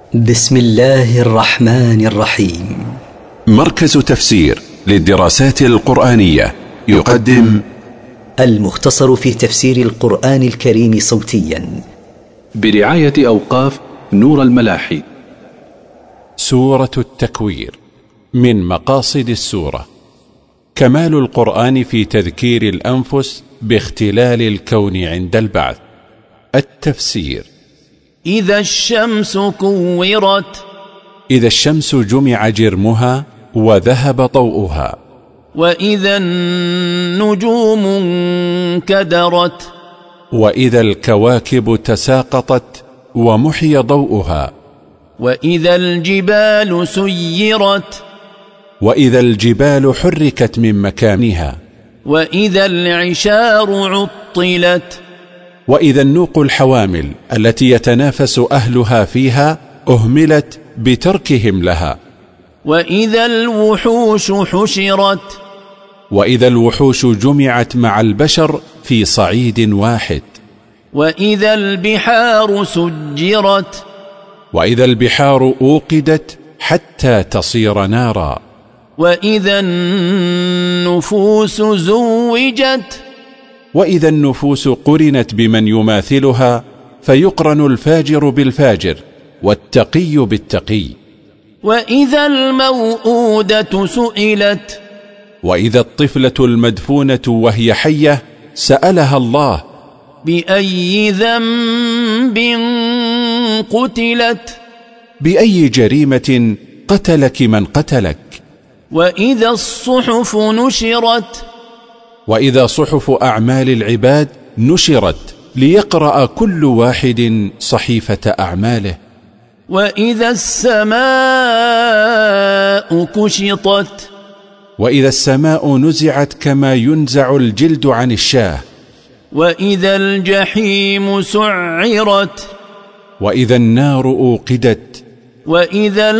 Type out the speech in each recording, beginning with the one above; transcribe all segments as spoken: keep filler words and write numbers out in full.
بسم الله الرحمن الرحيم. مركز تفسير للدراسات القرآنية يقدم المختصر في تفسير القرآن الكريم صوتيا برعاية أوقاف نور الملاحي. سورة التكوير. من مقاصد السورة كمال القرآن في تذكير الأنفس باختلال الكون عند البعث. التفسير: إذا الشمس كورت، إذا الشمس جمع جرمها وذهب ضوءها. وإذا النجوم انكدرت، وإذا الكواكب تساقطت ومحي ضوءها. وإذا الجبال سيرت، وإذا الجبال حركت من مكانها. وإذا العشار عطلت، وإذا النوق الحوامل التي يتنافس أهلها فيها أهملت بتركهم لها. وإذا الوحوش حشرت، وإذا الوحوش جمعت مع البشر في صعيد واحد. وإذا البحار سجرت، وإذا البحار أوقدت حتى تصير نارا. وإذا النفوس زوجت، وإذا النفوس قرنت بمن يماثلها فيقرن الفاجر بالفاجر والتقي بالتقي. وإذا الموءودة سئلت، وإذا الطفلة المدفونة وهي حية سألها الله: بأي ذنب قتلت، بأي جريمة قتلك من قتلك. وإذا الصحف نشرت، وإذا صحف أعمال العباد نشرت ليقرأ كل واحد صحيفة أعماله. وإذا السماء كشطت، وإذا السماء نزعت كما ينزع الجلد عن الشاه. وإذا الجحيم سعرت، وإذا النار أوقدت. وإذا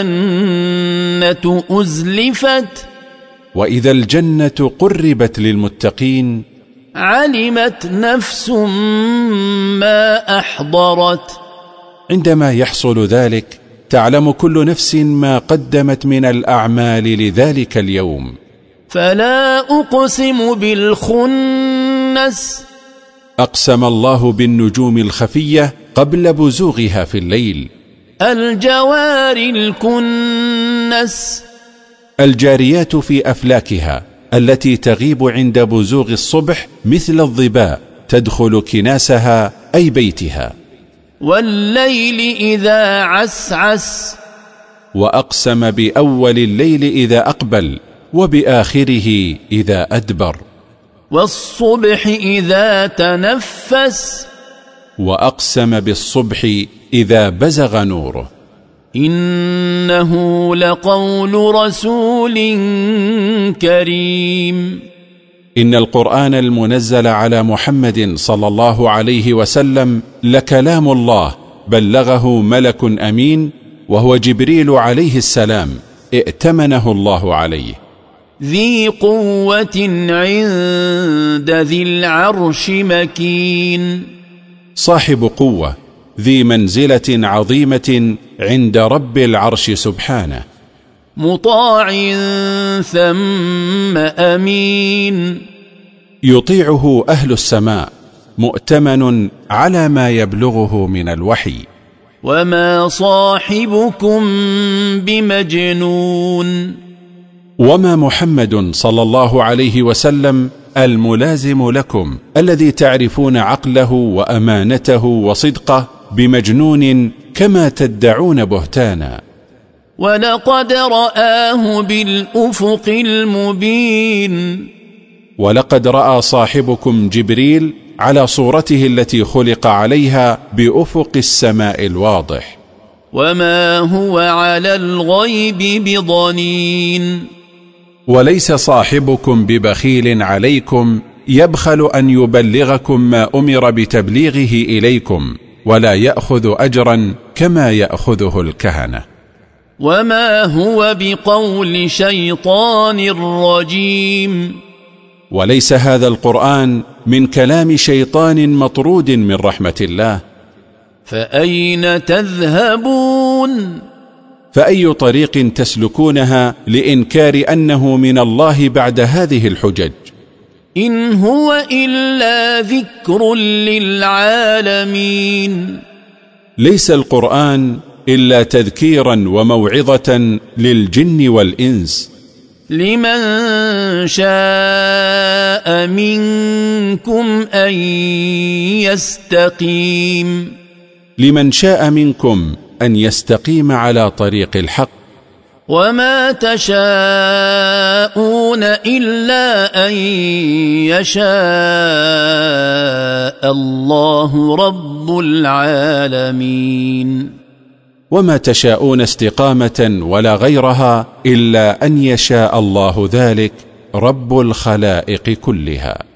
الجنة أزلفت، وإذا الجنة قربت للمتقين. علمت نفس ما أحضرت، عندما يحصل ذلك تعلم كل نفس ما قدمت من الأعمال لذلك اليوم. فلا أقسم بالخنس، أقسم الله بالنجوم الخفية قبل بزوغها في الليل. الجوار الكنس، الجاريات في أفلاكها التي تغيب عند بزوغ الصبح مثل الظباء تدخل كناسها أي بيتها. والليل إذا عسعس، وأقسم بأول الليل إذا أقبل وبآخره إذا أدبر. والصبح إذا تنفس، وأقسم بالصبح إذا بزغ نوره. إنه لقول رسول كريم. إن القرآن المنزل على محمد صلى الله عليه وسلم لكلام الله بلغه ملك أمين وهو جبريل عليه السلام ائتمنه الله عليه. ذي قوة عند ذي العرش مكين، صاحب قوة ذي منزلة عظيمة عند رب العرش سبحانه. مطاع ثم أمين، يطيعه أهل السماء مؤتمن على ما يبلغه من الوحي. وما صاحبكم بمجنون، وما محمد صلى الله عليه وسلم الملازم لكم الذي تعرفون عقله وأمانته وصدقه بمجنون كما تدعون بهتانا. ولقد رآه بالأفق المبين، ولقد رأى صاحبكم جبريل على صورته التي خلق عليها بأفق السماء الواضح. وما هو على الغيب بضنين، وليس صاحبكم ببخيل عليكم يبخل أن يبلغكم ما أمر بتبليغه إليكم، ولا يأخذ أجرا كما يأخذه الكهنة. وما هو بقول شيطان رجيم، وليس هذا القرآن من كلام شيطان مطرود من رحمة الله. فأين تذهبون فأي طريق تسلكونها لإنكار أنه من الله بعد هذه الحجج؟ إن هو إلا ذكر للعالمين. ليس القرآن إلا تذكيرا وموعظة للجن والإنس، لمن شاء منكم أن يستقيم، لمن شاء منكم أن يستقيم على طريق الحق. وما تشاءون إلا أن يشاء الله رب العالمين. وما تشاءون استقامة ولا غيرها إلا أن يشاء الله ذلك رب الخلائق كلها.